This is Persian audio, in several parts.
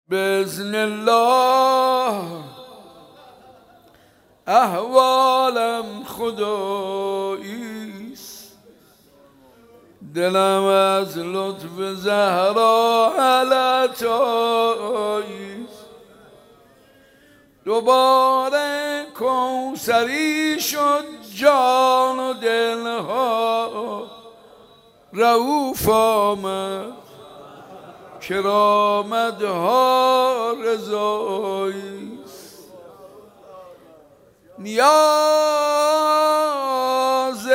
بإذن الله احوالم خداییست، دلم از لطف زهرا علتاییست. دوباره کوثری شد جان و دلها، رؤوف آمد کرامتها رضاییست. نیاز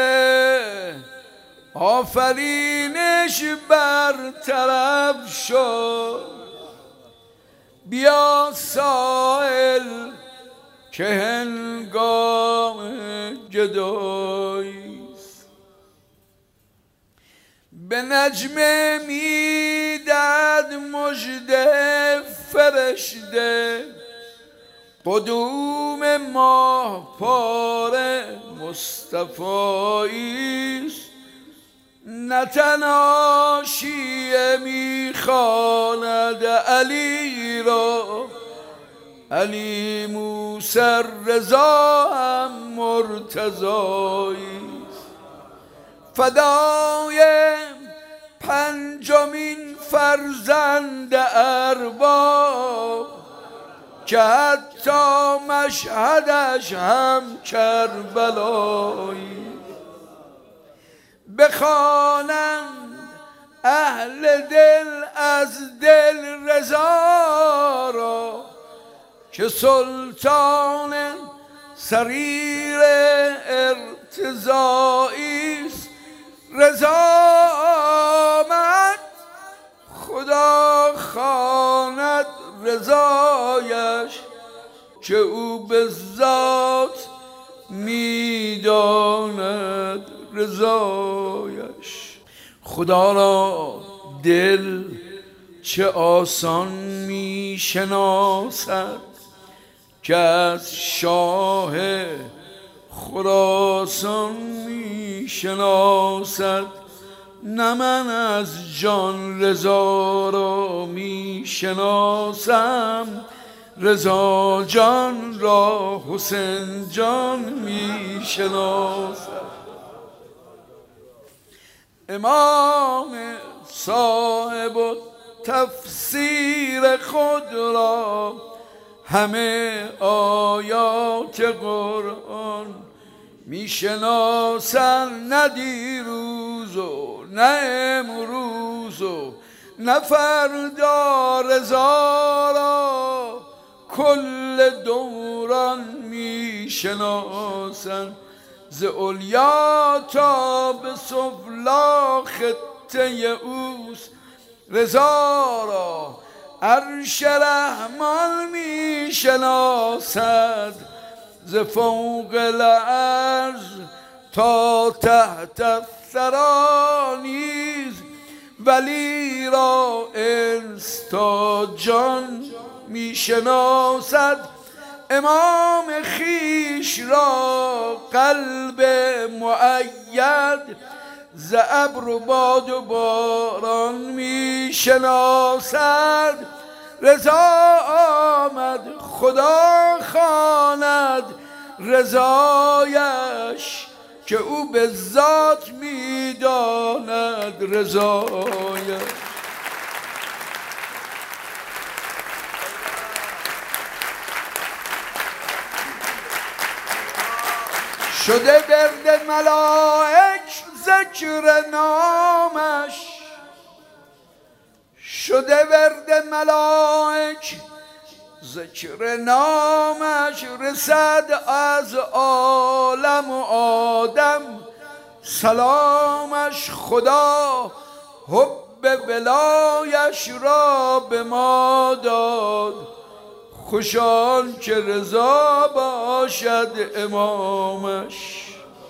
آفرینش برطرف شد، بیا سایل که هنگام جداییست. به نجم میدد مژده فرشته، قدوم ماه پاره مصطفاییست. نه تنها شیعه میخواند علی را، علی موسی رضا هم مرتضاییست. فدای پنجمین فرزند ارباب، که حتی مشهدش هم کربلایی. بخوانند اهل دل از دل رضا را، که سلطان سریر ارتضاییست. رضا آمد خدا خواند رضایش، که او به ذات میداند رضایش. خدا را دل چه آسان میشناسد، که از شاه خراسان میشناسد. نه من از جان رضا را میشناسم، رضا جان را حسین جان میشناسد. امام صاحب تفسیر خود را، همه آیات قرآن میشناسن. نه دیروز و نه امروز و نه فردا، رضا را کل دوران میشناسن. ز علیا تا به سفلا خطه اوست، رضا را عرش رحمان میشناسد. ز فوق العرش تا تحت الثری نیز، ولی را انس تا جان میشناسد. امام خویش را قلب مؤید، ز ابر و باد و باران میشناسد. رضا آمد خدا خواند رضایش، که او به ذات میداند رضایش. شده ورد ملائک ذکر نامش، شده ورد ملائک ذکر نامش. رسد از عالم و آدم سلامش، خدا حب ولایش را به ما داد. خوشان که رضا باشد امامش.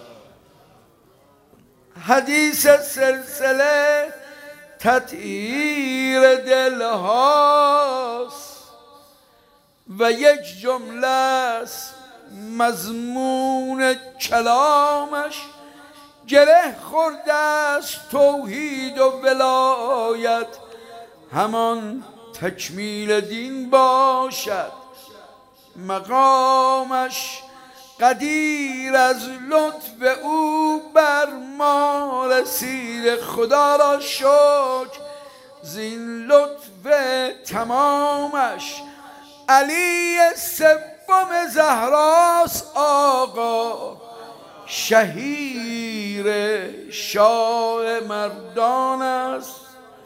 حدیث سلسله تطهیر دل هاست، و یک جمله است مضمون کلامش. گره خورده است توحید و ولایت، همان تکمیل دین باشد مقامش، قدیر از لطف او بر ما رسید. خدا را شکر زین لطف تمامش، علی سوم زهراست آقا، شهیر شاه مردان است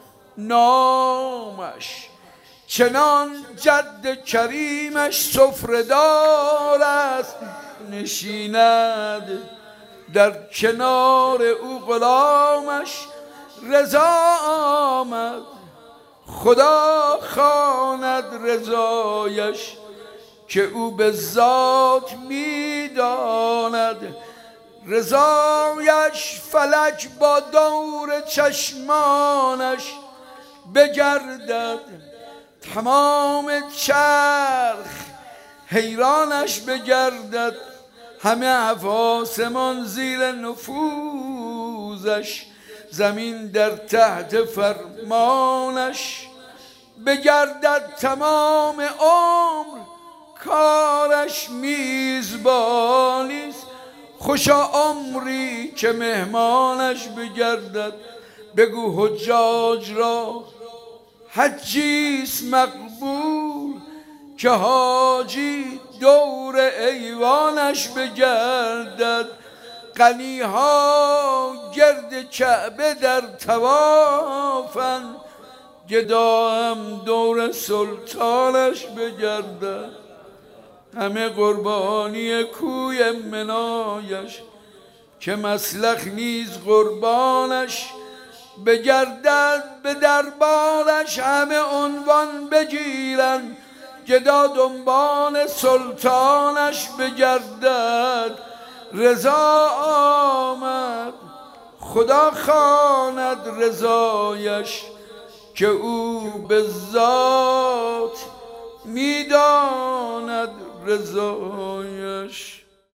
نامش. چنان جد کریمش سفره‌دار است، نشیند در کنار او غلامش. رضا آمد خدا خواند رضایش، که او به ذات میداند. رضایش فلک با دور چشمانش بگردد، تمام چرخ حیرانش بگردد. همه آسمان زیر نفوذش، زمین در تحت فرمانش بگردد. تمام عمر کارش میزبانیست، خوشا عمری که مهمانش بگردد. بگو حجاج را حجیست مقبول، که حاجی دور ایوانش بگردد. غنیها گرد کعبه در طوافند، گدا هم دور سلطانش بگردد. همه قربانی کوی منایش، که مسلخ نیز قربانش بگردد. به دربارش همه عنوان بگیرند، گدا دنبال سلطانش بگردد. رضا آمد خدا خواند رضایش، که او به ذات میداند رضایش.